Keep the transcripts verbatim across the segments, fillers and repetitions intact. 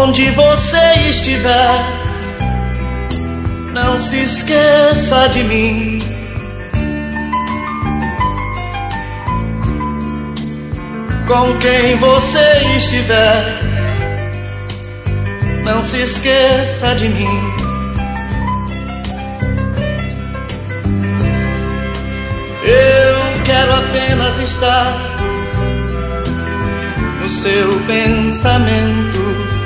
Onde você estiver, não se esqueça de mim. Com quem você estiver, não se esqueça de mim. Eu quero apenas estar no seu pensamento.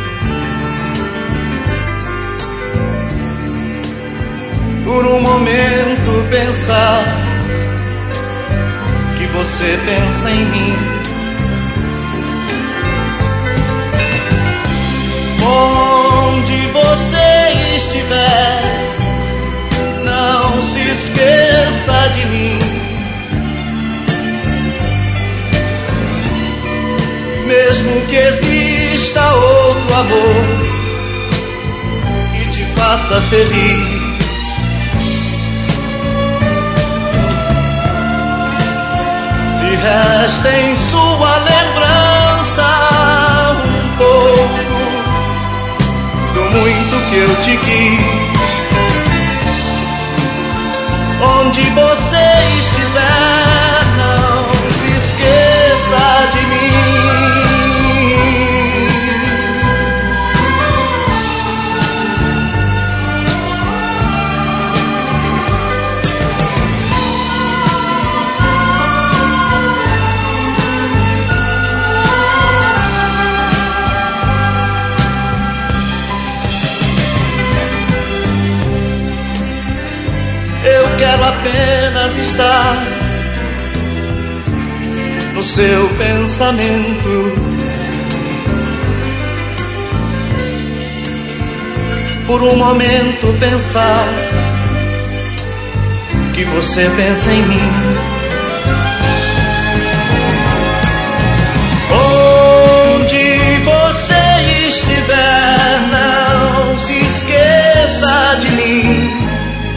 Por um momento pensar que você pensa em mim. Onde você estiver, não se esqueça de mim. Mesmo que exista outro amor que te faça feliz, se resta em sua lembrança um pouco do muito que eu te quis. Onde você estiver, não se esqueça de mim. Eu quero apenas estar no seu pensamento. Por um momento pensar que você pensa em mim. Onde você estiver, não se esqueça de mim.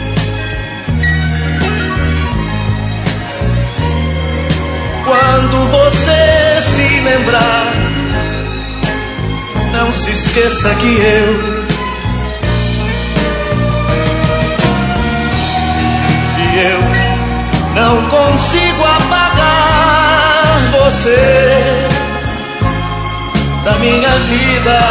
Quando você se lembrar, não se esqueça que eu E eu não consigo apagar você da minha vida.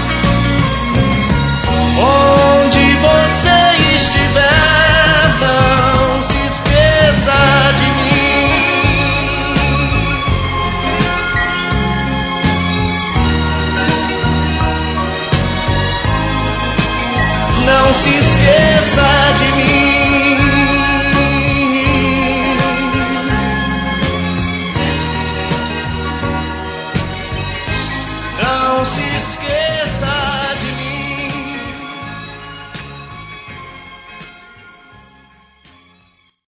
Onde você estiver, não se esqueça de mim. Não se esqueça de mim. Não se esqueça.